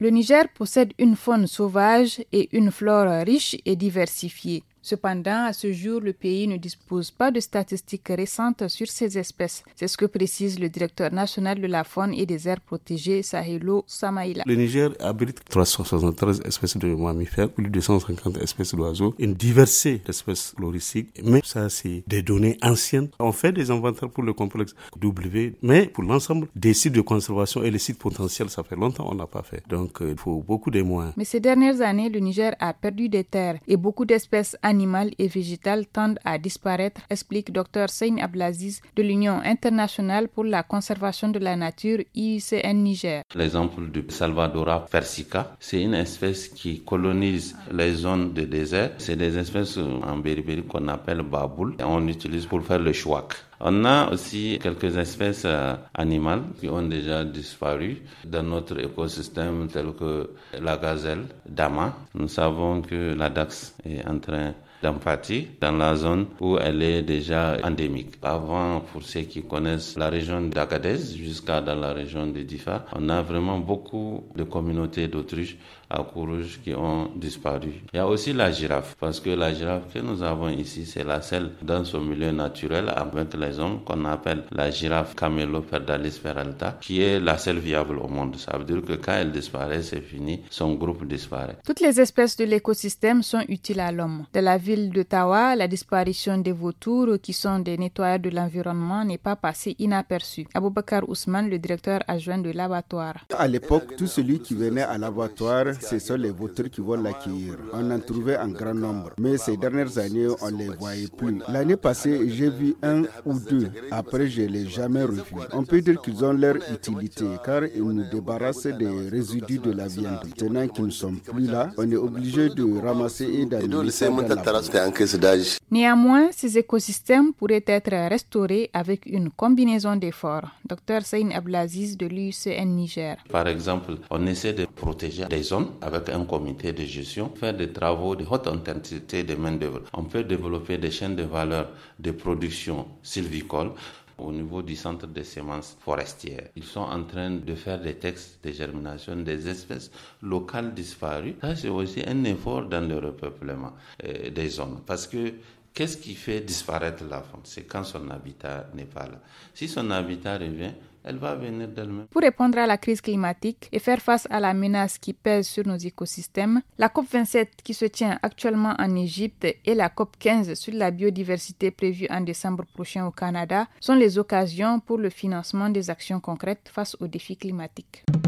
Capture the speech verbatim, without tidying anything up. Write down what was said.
Le Niger possède une faune sauvage et une flore riche et diversifiée. Cependant, à ce jour, le pays ne dispose pas de statistiques récentes sur ces espèces. C'est ce que précise le directeur national de la faune et des aires protégées, Sahelo Samaïla. Le Niger abrite trois cent soixante-treize espèces de mammifères, plus de deux cent cinquante espèces d'oiseaux, une diversité d'espèces floristiques. Mais ça, c'est des données anciennes. On fait des inventaires pour le complexe W, mais pour l'ensemble des sites de conservation et les sites potentiels, ça fait longtemps qu'on n'a pas fait. Donc, il faut beaucoup de moyens. Mais ces dernières années, le Niger a perdu des terres et beaucoup d'espèces animales et végétales tendent à disparaître, explique Dr Seyni Abdelaziz de l'Union internationale pour la conservation de la nature I U C N Niger. L'exemple du Salvadora persica, c'est une espèce qui colonise les zones de désert. C'est des espèces en beriberi qu'on appelle baboul et on l'utilise pour faire le chouac. On a aussi quelques espèces euh, animales qui ont déjà disparu dans notre écosystème, telles que la gazelle d'Ama. Nous savons que la Dax est en train d'empathie dans la zone où elle est déjà endémique. Avant, pour ceux qui connaissent la région d'Agadez jusqu'à dans la région de Difa, on a vraiment beaucoup de communautés d'autruches à Courrouge qui ont disparu. Il y a aussi la girafe, parce que la girafe que nous avons ici, c'est la seule dans son milieu naturel avec les hommes qu'on appelle la girafe Camelopardalis peralta, qui est la seule viable au monde. Ça veut dire que quand elle disparaît, c'est fini, son groupe disparaît. Toutes les espèces de l'écosystème sont utiles à l'homme. De la ville de Tawa, la disparition des vautours, qui sont des nettoyeurs de l'environnement, n'est pas passée inaperçue. Aboubakar Ousmane, le directeur adjoint de l'abattoir. À l'époque, tout celui qui venait à l'abattoir, ce sont les vautours qui vont l'accueillir. On en trouvait en grand nombre. Mais ces dernières années, on ne les voyait plus. L'année passée, j'ai vu un ou deux. Après, je ne l'ai jamais revu. On peut dire qu'ils ont leur utilité, car ils nous débarrassent des résidus de la viande. Maintenant qu'ils ne sont plus là, on est obligé de ramasser et d'amener dans la... Néanmoins, ces écosystèmes pourraient être restaurés avec une combinaison d'efforts. Dr Seyni Abdelaziz de l'I U C N Niger. Par exemple, on essaie de protéger des zones avec un comité de gestion, faire des travaux de haute intensité de main-d'œuvre. On peut développer des chaînes de valeur de production sylvicole. Au niveau du centre de semences forestières, ils sont en train de faire des tests de germination des espèces locales disparues. Ça, c'est aussi un effort dans le repeuplement euh, des zones. Parce que qu'est-ce qui fait disparaître la faune? C'est quand son habitat n'est pas là. Si son habitat revient, elle va venir d'elle-même. Pour répondre à la crise climatique et faire face à la menace qui pèse sur nos écosystèmes, la COP vingt-sept qui se tient actuellement en Égypte et la COP quinze sur la biodiversité prévue en décembre prochain au Canada sont les occasions pour le financement des actions concrètes face aux défis climatiques.